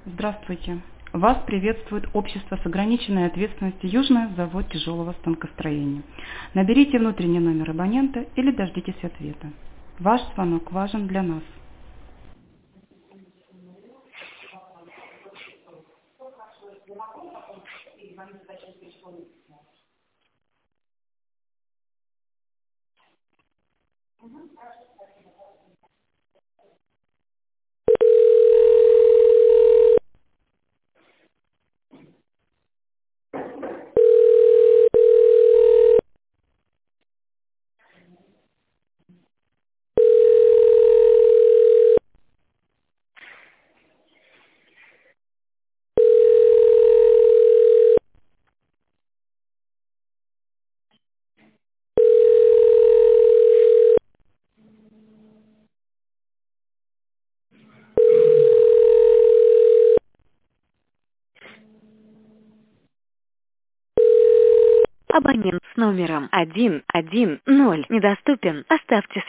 Здравствуйте! Вас приветствует общество с ограниченной ответственностью «Южный завод тяжелого станкостроения». Наберите внутренний номер абонента или дождитесь ответа. Ваш звонок важен для нас. Абонент с номером 110 недоступен. Оставьте